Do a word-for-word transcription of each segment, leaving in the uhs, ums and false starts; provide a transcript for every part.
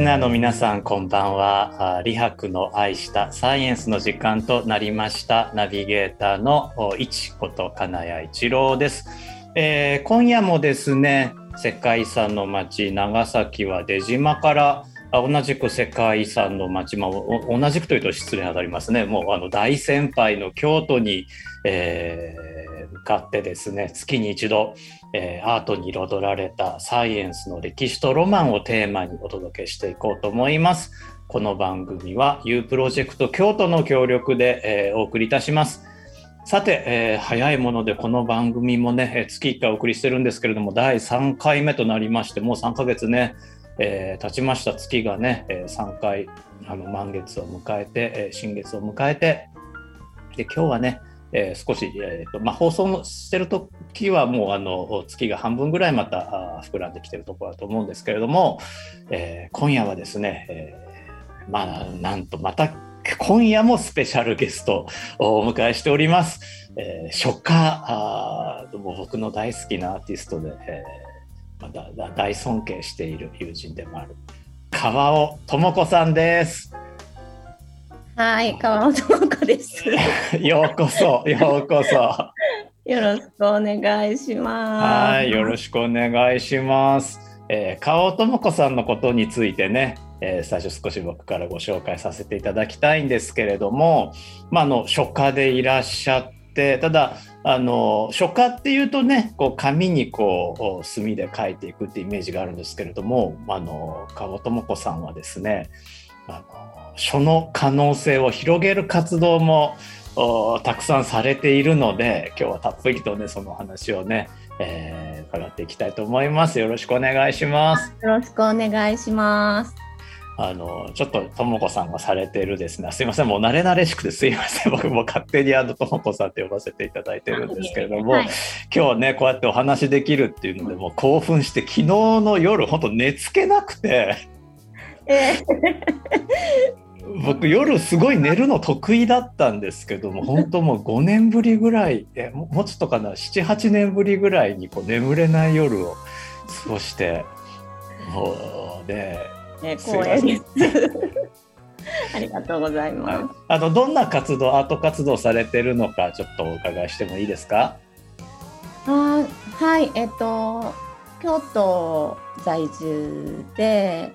ナーの皆さん、こんばんは。理白の愛したサイエンスの時間となりました。ナビゲーターの一こと金谷一郎です。えー、今夜もですね、世界遺産の町長崎は出島から同じく世界遺産の町、まあ、同じくというと失礼になりますね。もうあの大先輩の京都に、えー、向かってですね、月に一度、えー、アートに彩られたサイエンスの歴史とロマンをテーマにお届けしていこうと思います。この番組は U プロジェクト京都の協力で、えー、お送りいたします。さて、えー、早いものでこの番組もね、月いっかいお送りしてるんですけれども、だいさんかいめとなりまして、もうさんかげつね、えー、経ちました。月がね、えー、さんかいあの満月を迎えて、えー、新月を迎えて、で今日はね、えー、少し、えーとまあ、放送してる時はもうあの月が半分ぐらいまた膨らんできてるところだと思うんですけれども、えー、今夜はですね、えー、まあなんとまた今夜もスペシャルゲストをお迎えしております。えー、初夏、あ僕の大好きなアーティストで、えー、また大尊敬している友人でもある川尾智子さんです。 はい、川尾智子です。 ようこそ、ようこそ。 よろしくお願いします。 はい、よろしくお願いします。えー、川尾智子さんのことについてね、えー、最初少し僕からご紹介させていただきたいんですけれども、まあ、あの書家でいらっしゃって、ただあの書家っていうとね、こう紙にこう墨で書いていくってイメージがあるんですけれども、あの川尾智子さんはですね、あの書の可能性を広げる活動もたくさんされているので、今日はたっぷりとねその話をね、えー、伺っていきたいと思います。よろしくお願いします。 よろしくお願いします。 あのちょっと智子さんがされているですね、すいません、もう慣れ慣れしくてすいません、僕も勝手にあの智子さんって呼ばせていただいてるんですけれども、はい、今日ねこうやってお話できるっていうのでもう興奮して、昨日の夜本当寝つけなくて、えー、僕夜すごい寝るの得意だったんですけども、本当もうごねんぶりぐらい、えもうちょっとかな、ななはちねんぶりぐらいにこう眠れない夜を過ごして、もうね、 えー、光栄ですありがとうございます。 あのどんな活動、アート活動されてるのかちょっとお伺いしてもいいですか？ あ、はい、えっと京都在住で、え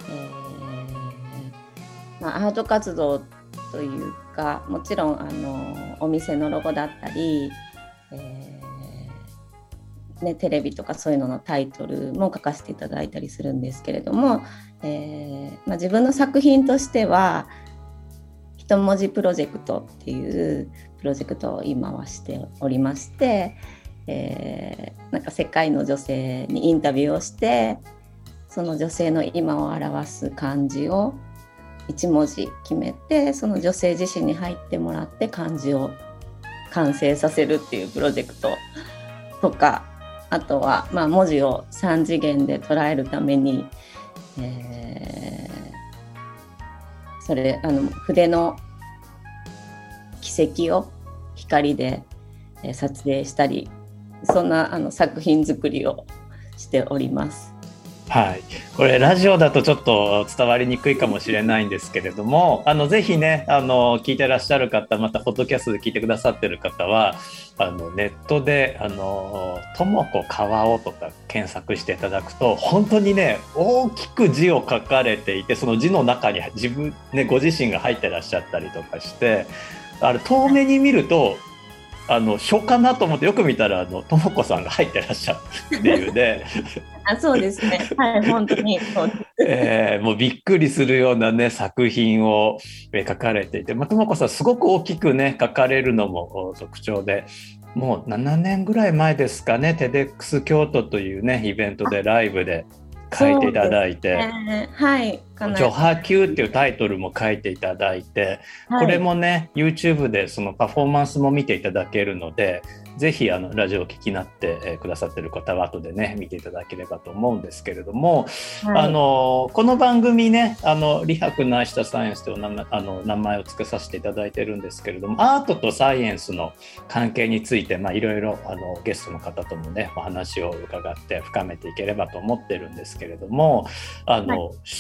ーまあ、アート活動というか、もちろんあのお店のロゴだったり、えーね、テレビとかそういうののタイトルも書かせていただいたりするんですけれども、えーまあ、自分の作品としては一文字プロジェクトっていうプロジェクトを今はしておりまして、えー、なんか世界の女性にインタビューをして、その女性の今を表す漢字を一文字決めて、その女性自身に入ってもらって漢字を完成させるっていうプロジェクトとか、あとはまあ文字を三次元で捉えるために、えー、それあの筆の軌跡を光で撮影したり、そんなあの作品作りをしております。 はい、これラジオだとちょっと伝わりにくいかもしれないんですけれども、あのぜひね、あの聞いてらっしゃる方、またポッドキャストで聞いてくださってる方は、あのネットであの智子川尾とか検索していただくと、本当にね大きく字を書かれていて、その字の中に自分、ね、ご自身が入ってらっしゃったりとかして、あれ遠目に見るとあの書かなと思って、よく見たらあの智子さんが入ってらっしゃるっていうねあ、そうですね、はい、本当にそうです、 えー、もうびっくりするようなね作品を書かれていて、まあ、智子さんすごく大きくね書かれるのも特徴で、もうななねんぐらい前ですかね、テデックス京都というねイベントでライブで書いていただいて、 ね、はい、 序波級っていうタイトルも書いていただいて、はい、これもね YouTube でそのパフォーマンスも見ていただけるので、ぜひあのラジオを聞きになって、えー、くださってる方は後でね見ていただければと思うんですけれども、はい、あのこの番組ね、あの理白の愛したサイエンスという名前、あの名前を付けさせていただいてるんですけれども、アートとサイエンスの関係について、まあ、いろいろあのゲストの方ともねお話を伺って深めていければと思ってるんですけれども、あの、はい、書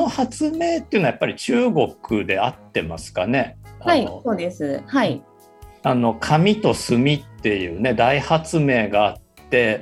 の発明っていうのはやっぱり中国であってますかね。 はい、そうです。はい。 あの紙と墨っていうね大発明があって、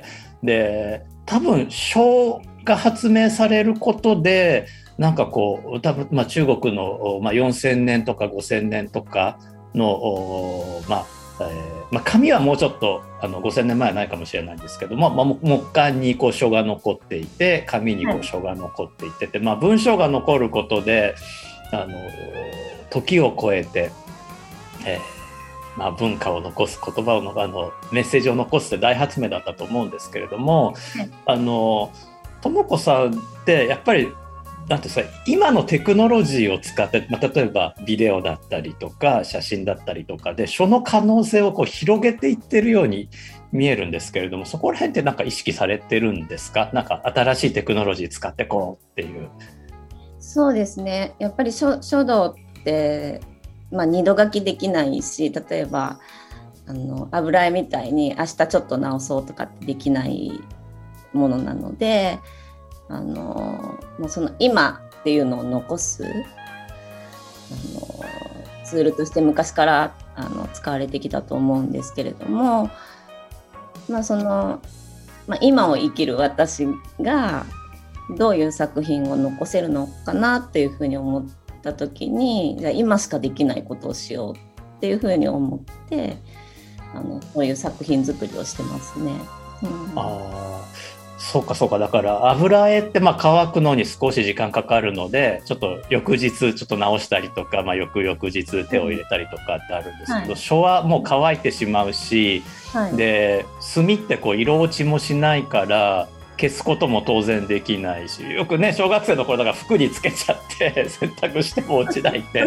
で多分書が発明されることでなんかこう多分、まあ、中国の、まあ、よんせんねんとかごせんねんとかの、まあえーまあ、紙はもうちょっとあのごせんねんまえはないかもしれないんですけども、まあ、木簡にこう書が残っていて紙にこう書が残っていてて、はい、まあ、文章が残ることであの時を超えて、えーまあ、文化を残す言葉をのあのメッセージを残すって大発明だったと思うんですけれども、はい、あの智子さんってやっぱりなんてさ今のテクノロジーを使って、まあ、例えばビデオだったりとか写真だったりとかで書の可能性をこう広げていってるように見えるんですけれども、そこら辺ってなんか意識されてるんですか？なんか新しいテクノロジー使ってこうっていう。 そうですね、やっぱり 書, 書道ってまあ、二度書きできないし、例えばあの油絵みたいに明日ちょっと直そうとかってできないものなので、あのもうその今っていうのを残すあのツールとして昔からあの使われてきたと思うんですけれども、まあそのまあ、今を生きる私がどういう作品を残せるのかなっていうふうに思ってた時に、じゃあ今しかできないことをしようっていうふうに思ってあのそういう作品作りをしてますね。うん、 あそうかそうか。だから油絵ってまあ乾くのに少し時間かかるのでちょっと翌日ちょっと直したりとか、まあ、翌々日手を入れたりとかってあるんですけど、はい、書はもう乾いてしまうし、はい、で墨ってこう色落ちもしないから消すことも当然できないし、よくね小学生の頃だから服につけちゃって洗濯しても落ちないって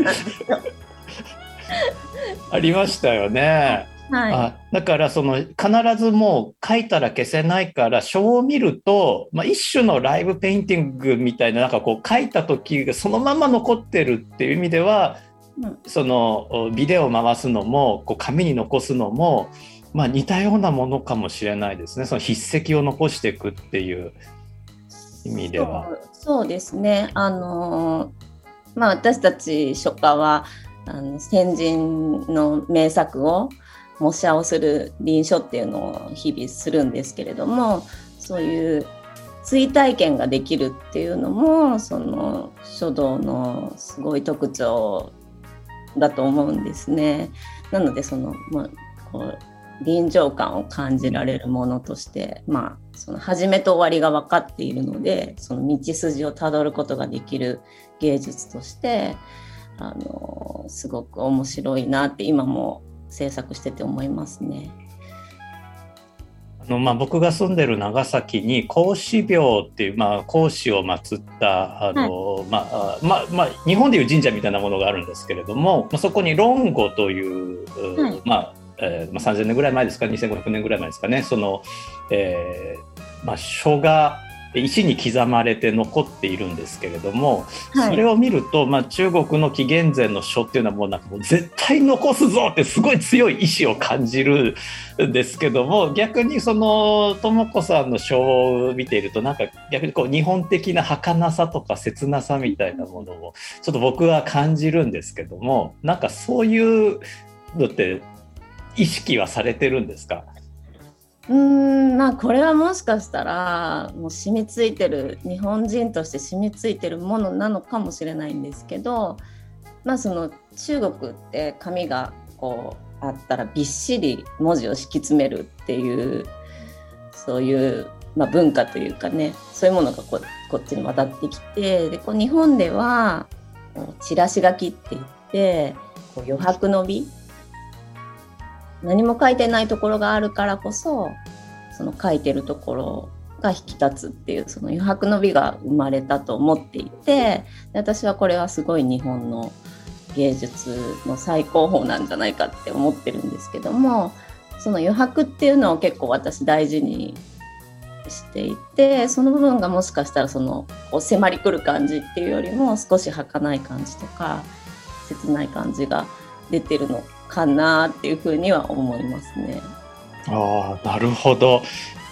ありましたよね。はい、あだからその必ずもう書いたら消せないから書を見ると、まあ、一種のライブペインティングみたいな、なんかこう書いた時がそのまま残ってるっていう意味では、うん、そのビデオを回すのもこう紙に残すのもまあ、似たようなものかもしれないですね。その筆跡を残していくっていう意味では。 そう、そうですね。あの、まあ、私たち書家はあの先人の名作を模写をする臨書っていうのを日々するんですけれども、そういう追体験ができるっていうのもその書道のすごい特徴だと思うんですね。なのでその、まあ、こう臨場感を感じられるものとして、まあ、その始めと終わりが分かっているので、その道筋をたどることができる芸術としてあのすごく面白いなって今も制作してて思いますね。 あのまあ、僕が住んでる長崎に孔子廟っていう、まあ、孔子を祀ったあの、はい、まあまあまあ、日本でいう神社みたいなものがあるんですけれども、まあ、そこに論語という、はい、まあえーまあ、さんぜんねんぐらい前ですか、にせんごひゃくねんぐらい前ですかね、その、えーまあ、書が石に刻まれて残っているんですけれども、はい、それを見ると、まあ、中国の紀元前の書っていうのはもうなんかもう絶対残すぞってすごい強い意志を感じるんですけども、逆にその智子さんの書を見ているとなんか逆にこう日本的な儚さとか切なさみたいなものをちょっと僕は感じるんですけども、なんかそういうのって意識はされてるんですか？ うーん、まあこれはもしかしたらもう染みついてる、日本人として染みついてるものなのかもしれないんですけど、まあその中国って紙がこうあったらびっしり文字を敷き詰めるっていうそういう、まあ、文化というかね、そういうものがこ, こっちに渡ってきて、でこう日本ではチラシ書きって言ってこう余白の美、何も書いてないところがあるからこそその書いてるところが引き立つっていうその余白の美が生まれたと思っていて、私はこれはすごい日本の芸術の最高峰なんじゃないかって思ってるんですけども、その余白っていうのを結構私大事にしていて、その部分がもしかしたらそのこう迫り来る感じっていうよりも少し儚い感じとか切ない感じが出てるのかなっていうふうには思いますね。 ああ、なるほど。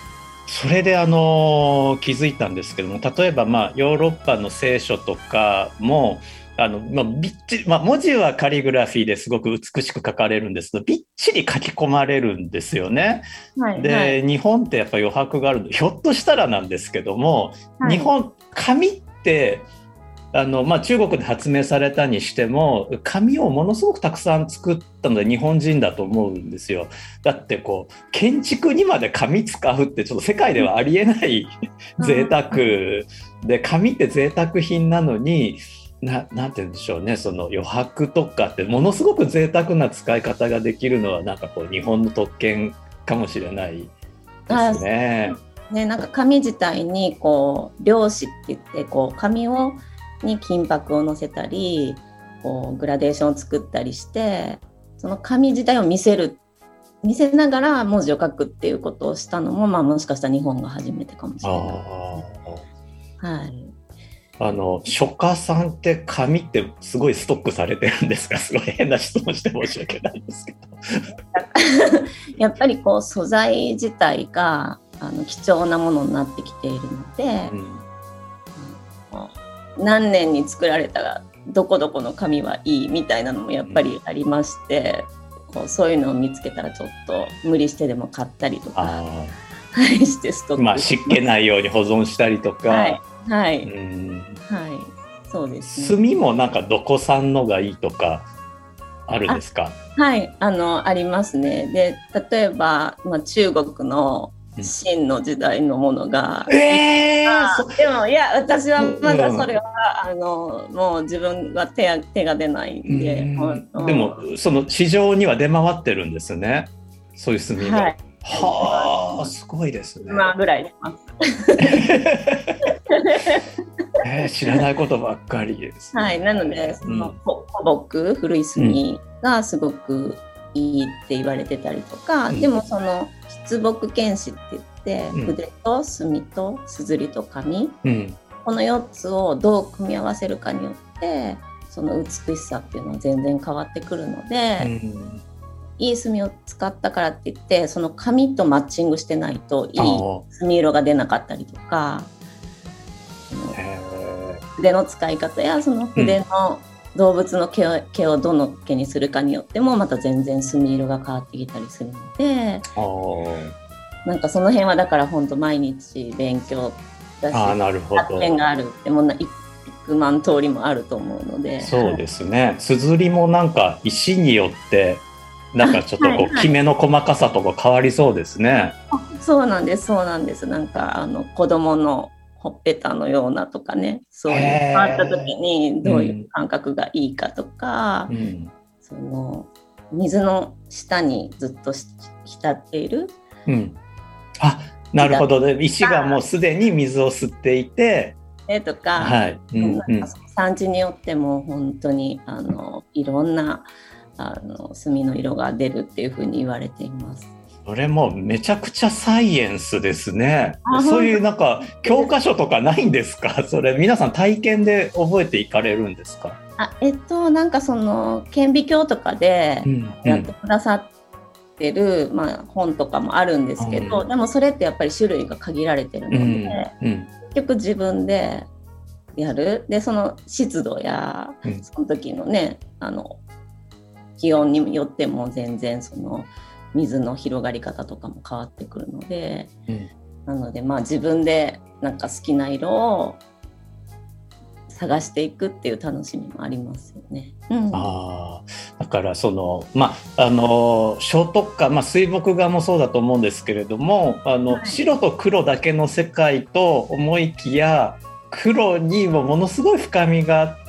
それであの気づいたんですけども、例えばまあヨーロッパの聖書とかもあの、まあ、びっちり、まあ、文字はカリグラフィーですごく美しく書かれるんですけど、びっちり書き込まれるんですよね。 はいで、 はい、 日本ってやっぱ余白があるの、ひょっとしたらなんですけども、 はい、 日本紙ってあの、まあ、中国で発明されたにしても紙をものすごくたくさん作ったので日本人だと思うんですよ。だってこう建築にまで紙使うってちょっと世界ではありえない贅沢で、紙って贅沢品なのにな、なんて言うんでしょうね、その余白とかってものすごく贅沢な使い方ができるのはなんかこう日本の特権かもしれないですね。 ね、なんか紙自体にこう料紙って言ってこう紙をに金箔をのせたりこうグラデーションを作ったりしてその紙自体を見せる見せながら文字を書くっていうことをしたのも、まあ、もしかしたら日本が初めてかもしれない。はい、 あの書家さんって紙ってすごいストックされてるんですか？すごい変な質問して申し訳ないんですけどやっぱりこう素材自体があの貴重なものになってきているので、うん、何年に作られたどこどこの紙はいいみたいなのもやっぱりありまして、うん、こうそういうのを見つけたらちょっと無理してでも買ったりとか、はい、してストック、 まあ、湿気ないように保存したりとか、 はいはい、 うんはい、そうですね。 墨もなんかどこ産のがいいとかあるんですか？ はい、あのありますね。で例えば、まあ、中国の秦の時代のものが、 うん、えー、 でもいや私はまだそれは、うん、あのもう自分は 手, 手が出ないんで、 うん、でもその市場には出回ってるんですね、そういう墨が。はい、はあ、すごいですね。 まあぐらい出ますえー、知らないことばっかりです、 ね。はい、なのでその古木、古い墨がすごくいいって言われてたりとか、うん、でもその筆木剣士って言って、うん、筆と墨と硯と紙、うん、このよっつをどう組み合わせるかによってその美しさっていうのは全然変わってくるので、うん、いい墨を使ったからって言ってその紙とマッチングしてないといい墨色が出なかったりとか、筆の使い方やその筆の動物の毛を、毛をどの毛にするかによってもまた全然墨色が変わってきたりするので、なんかその辺はだから本当毎日勉強だし、 あ、なるほど、 発見があるってもういくまん通りもあると思うので。 そうですね。硯もなんか石によってなんかちょっとこうきめの細かさとか変わりそうですね。 そうなんです、そうなんです。なんかあの子供のほっぺたのようなとかね、そういう変わった時にどういう感覚がいいかとか、うん、その水の下にずっと浸っている、 うん、あ、なるほど、ね、石がもうすでに水を吸っていてとか、 はい、うんうん、 産地によっても本当にあのいろんなあの墨の色が出るっていうふうに言われています。 それもめちゃくちゃサイエンスですね。そういうなんか教科書とかないんですか？それ皆さん体験で覚えていかれるんですか？ あ、えっとなんかその顕微鏡とかでやってくださってる、うんうん、まあ、本とかもあるんですけど、うん、でもそれってやっぱり種類が限られてるので、うんうん、結局自分でやる。でその湿度や、うん、その時のねあの気温によっても全然その水の広がり方とかも変わってくるので、うん、なのでまあ自分でなんか好きな色を探していくっていう楽しみもありますよね。うん、あ、 だからそのまああの聖徳家、まあ、水墨画もそうだと思うんですけれども、あの、はい、白と黒だけの世界と思いきや黒にもものすごい深みがあって、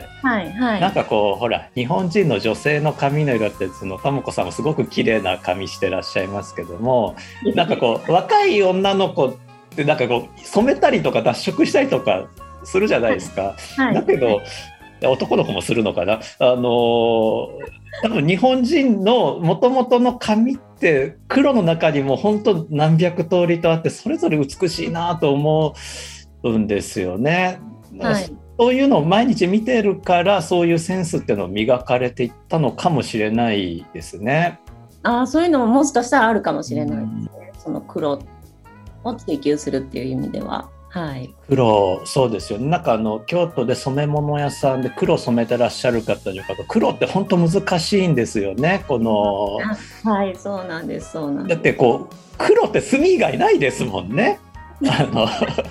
はいはい、なんかこうほら日本人の女性の髪の色ってそのたもこさんもすごく綺麗な髪してらっしゃいますけども、なんかこう若い女の子ってなんかこう染めたりとか脱色したりとかするじゃないですか、はいはい、だけど男の子もするのかな、あの多分日本人の元々の髪って黒の中にも本当何百通りとあってそれぞれ美しいなと思うんですよね。はい、そういうのを毎日見てるからそういうセンスっていうのを磨かれていったのかもしれないですね。 あ、そういうのももしかしたらあるかもしれないですね。その黒を追求するっていう意味では、はい、 黒、そうですよね。なんかあの京都で染め物屋さんで黒染めてらっしゃる方とか、黒って本当難しいんですよね。このはい、そうなんです、そうなんです。 だってこう黒って墨以外ないですもんね。あの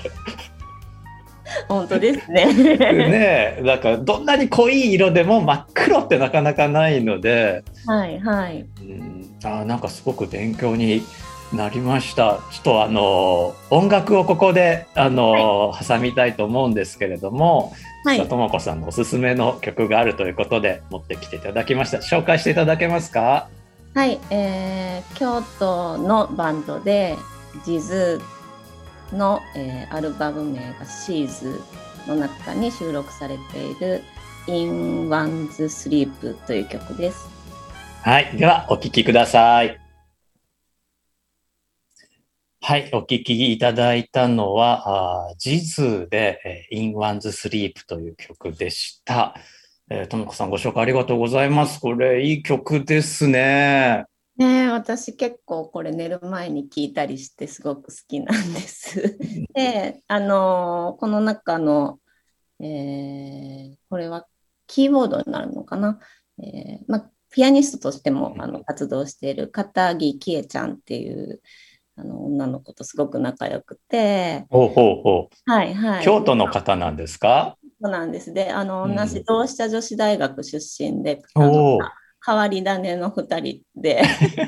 本当ですね。 ね、だからどんなに濃い色でも真っ黒ってなかなかないので、 はいはい。 うん、あ、なんかすごく勉強になりました。ちょっとあの音楽をここであの、はい、挟みたいと思うんですけれども、はい、智子さんのおすすめの曲があるということで持ってきていただきました。紹介していただけますか？ はい、えー、京都のバンドでジズの、えー、アルバム名がシーズの中に収録されている In One's Sleep という曲です。 はい、ではお聴きください。はい、お聴きいただいたのはジズで In One's Sleep という曲でした。えー、ともこさんご紹介ありがとうございます。これいい曲ですね。 ね、私結構これ寝る前に聴いたりしてすごく好きなんです。で、あのこの中の、えー、これはキーボードになるのかな、えーまあ、ピアニストとしてもあの活動している片木喜恵ちゃんっていうあの女の子とすごく仲良くて、 ほうほうほう、 はいはい、 京都の方なんですか？ そうなんです。で、あの、同じ同志社女子大学出身で、 うん、 あの変わり種のふたりで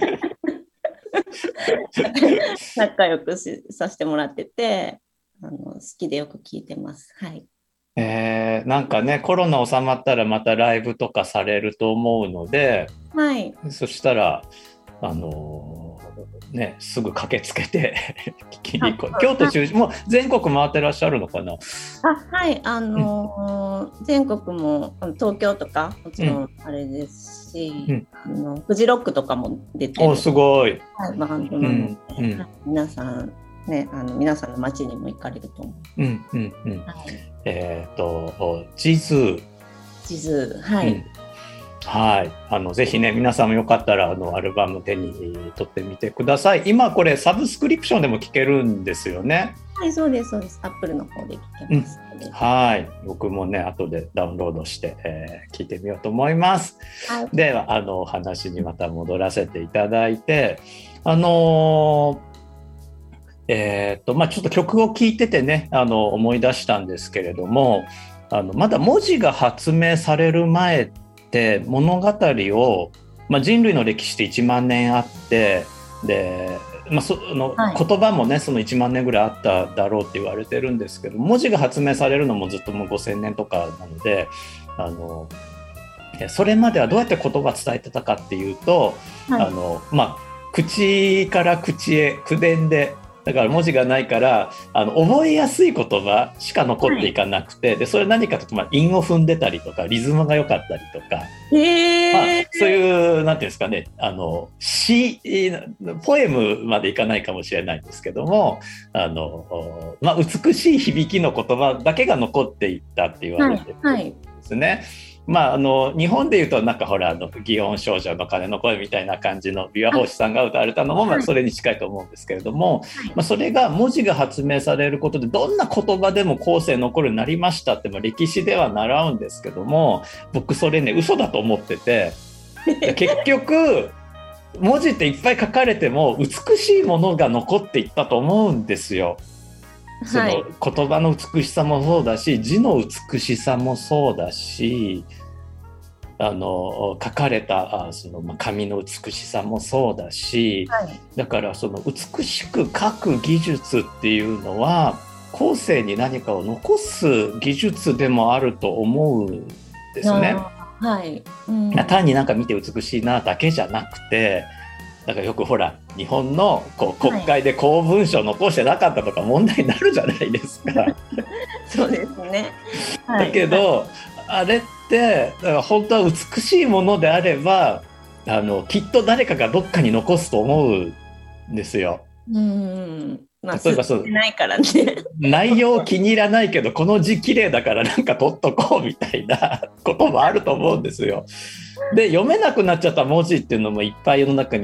仲良くしさせてもらってて、あの好きでよく聞いてます。はい。 えー、なんかね、コロナ収まったらまたライブとかされると思うので、 はい、 そしたらあのー、ね、すぐ駆けつけて聞きに行こう。京都中心、もう全国回ってらっしゃるのかな？ あ、はい、あのーうん、全国も東京とかもちろんあれですし、うん、あのフジロックとかも出てる。 お、すごい。 はい、バンドなので、うんうん、皆さんね、あの皆さんの街にも行かれると思う。 うんうんうん。はい、えっ、ー、と地図。 地図、はい。うん、 はい、あのぜひね、皆さんもよかったらあのアルバム手に取ってみてください。今これサブスクリプションでも聴けるんですよね。 はい、そうですそうです。アップルの方で聴けます、 うん、はい、僕もね後でダウンロードして聴、えー、いてみようと思います。はい、ではあのお話にまた戻らせていただいて、あのーえーとまあ、ちょっと曲を聴いててね、あの思い出したんですけれども、あのまだ文字が発明される前って物語を、まあ、人類の歴史っていちまんねんあって、で、まあ、その言葉もね、はい、そのいちまんねんぐらいあっただろうって言われてるんですけど、文字が発明されるのもずっともうごせんねんとかなので、あのそれまではどうやって言葉伝えてたかっていうと、はい、あのまあ、口から口へ口伝で、だから文字がないからあの覚えやすい言葉しか残っていかなくて、はい、でそれ何かというと、まあ、韻を踏んでたりとかリズムが良かったりとか、 えーまあ、そういうなんていうんですかね、あの詩ポエムまでいかないかもしれないんですけども、あの、まあ、美しい響きの言葉だけが残っていったって言われてるんですね。はいはい、まあ、あの日本でいうとなんかほらあの祇園少女の鐘の声みたいな感じの琵琶法師さんが歌われたのもまあそれに近いと思うんですけれども、まあ、それが文字が発明されることでどんな言葉でも後世残るようになりましたって、まあ、歴史では習うんですけども、僕それね嘘だと思ってて、結局文字っていっぱい書かれても美しいものが残っていったと思うんですよ。その言葉の美しさもそうだし、字の美しさもそうだし、あの書かれたその紙の美しさもそうだし、はい、だからその美しく書く技術っていうのは後世に何かを残す技術でもあると思うんですね。 はい、うん、 単になんか見て美しいなだけじゃなくて、だからよくほら日本のこう国会で公文書を残してなかったとか問題になるじゃないですか。 そうですね、はい、 だけど、はい、あれってだから本当は美しいものであればあのきっと誰かがどっかに残すと思うんですよ。 うん、まあ、 例えばそうないからね内容気に入らないけどこの字綺麗だからなんか取っとこうみたいなこともあると思うんですよ。で読めなくなっちゃった文字っていうのもいっぱい世の中にはあっ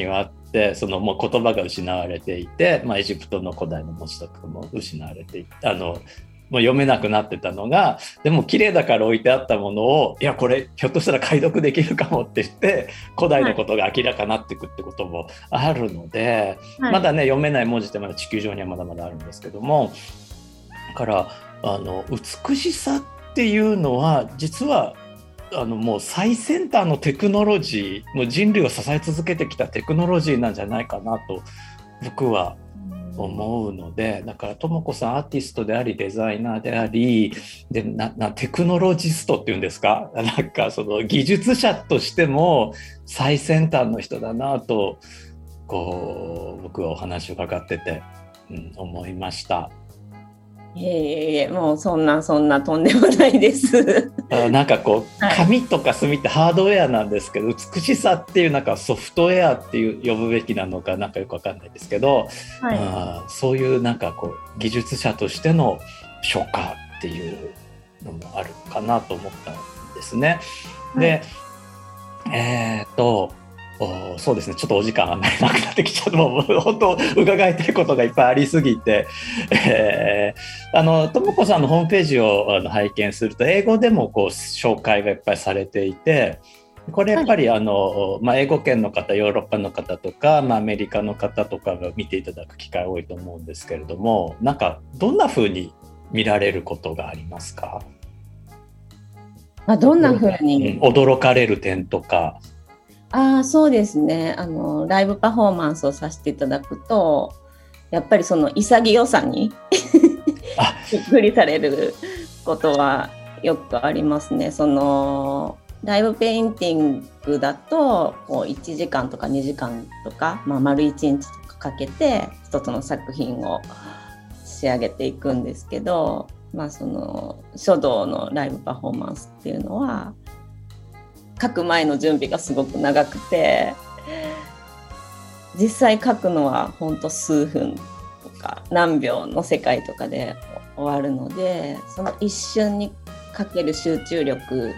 ってそのもう言葉が失われていて、まあ、エジプトの古代の文字とかも失われていてあのもう読めなくなってたのがでも綺麗だから置いてあったものをいやこれひょっとしたら解読できるかもって言って古代のことが明らかになっていくってこともあるので、はい、まだね読めない文字ってまだ地球上にはまだまだあるんですけどもだからあの美しさっていうのは実はあのもう最先端のテクノロジーもう人類を支え続けてきたテクノロジーなんじゃないかなと僕は思うのでだからともこさんアーティストでありデザイナーでありでななテクノロジストっていうんですかなんかその技術者としても最先端の人だなとこう僕はお話を伺ってて、うん、思いました。 いえいえいえもうそんなそんなとんでもないですなんかこう紙とか墨ってハードウェアなんですけど、はい、美しさっていうなんかソフトウェアっていう呼ぶべきなのかなんかよくわかんないですけど、はい、あそういうなんかこう技術者としての書家っていうのもあるかなと思ったんですね。はい、でえー、っとそうですねちょっとお時間がなくなってきちゃうもう本当伺いたいことがいっぱいありすぎて、えー、あのともこさんのホームページをあの拝見すると英語でもこう紹介がいっぱいされていてこれやっぱり、はいあのまあ、英語圏の方ヨーロッパの方とか、まあ、アメリカの方とかが見ていただく機会多いと思うんですけれどもなんかどんな風に見られることがありますか？ まあ、どんな風に、 うん、驚かれる点とか。 あそうですねあのライブパフォーマンスをさせていただくとやっぱりその潔さにびっくりされることはよくありますね。そのライブペインティングだとこういちじかんとかにじかんとか、まあ、丸いちにちとかかけて一つの作品を仕上げていくんですけど、まあ、その書道のライブパフォーマンスっていうのは書く前の準備がすごく長くて実際書くのはほんと数分とか何秒の世界とかで終わるのでその一瞬にかける集中力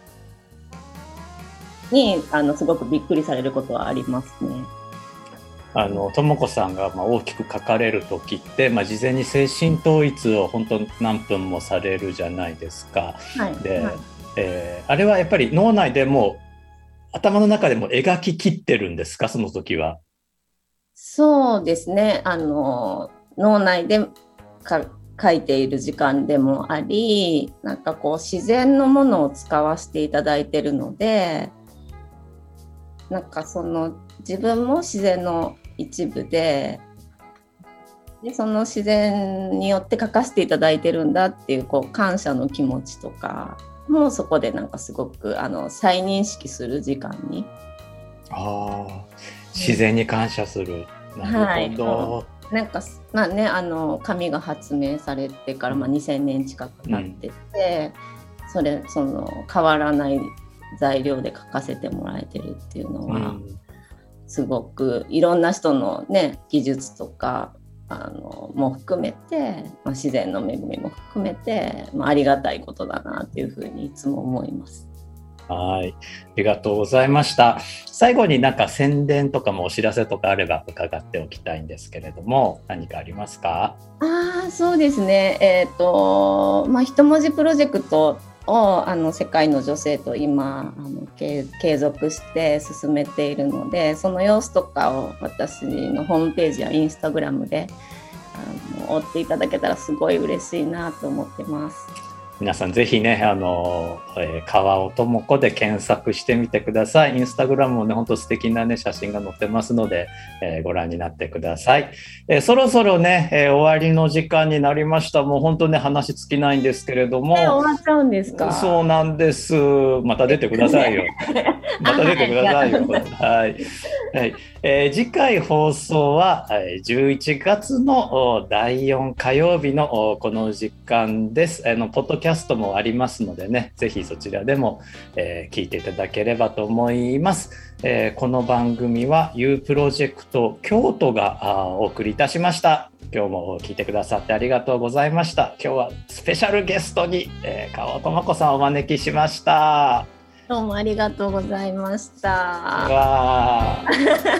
にあのすごくびっくりされることはありますね。 あのともこさんがまあ大きく書かれる時って、まあ、事前に精神統一を本当何分もされるじゃないですか。はい、で、はいえー、あれはやっぱり脳内でも頭の中でも描ききってるんですかその時は？ そうですねあの脳内でか書いている時間でもありなんかこう自然のものを使わせていただいているのでなんかその自分も自然の一部で、でその自然によって書かせていただいてるんだっていう、こう感謝の気持ちとかもそこでなんかすごくあの再認識する時間にあ自然に感謝する、うん、なるほど、はい、 なんか、まあね、あの紙が発明されてから、まあ、にせんねん近く経ってて、うん、それその変わらない材料で書かせてもらえてるっていうのは、うん、すごくいろんな人の、ね、技術とかあのも含めて、まあ、自然の恵みも含めて、まあ、ありがたいことだなっていうふうにいつも思います。 はい、ありがとうございました。最後になんか宣伝とかもお知らせとかあれば伺っておきたいんですけれども、何かありますか？ あそうですね、えーとまあ、一文字プロジェクトをあの世界の女性と今あの継続して進めているので、その様子とかを私のホームページやインスタグラムであの追っていただけたらすごい嬉しいなと思ってます。 皆さんぜひね、あの、えー、川尾智子で検索してみてください。インスタグラムもね、本当素敵なね、写真が載ってますので、えー、ご覧になってください。えー、そろそろね、えー、終わりの時間になりました。もう本当ね、話尽きないんですけれども。 えー、終わっちゃうんですか？ そうなんです。また出てくださいよ。また出てくださいよ。はい。はい。えー、次回放送はじゅういちがつのだいよん火曜日のこの時間です。あのポッドキャストもありますのでね、ぜひそちらでも、えー、聞いていただければと思います。えー、この番組は U プロジェクト京都がお送りいたしました。今日も聞いてくださってありがとうございました。今日はスペシャルゲストに、えー、川尾智子さんをお招きしました。 どうもありがとうございました。 わー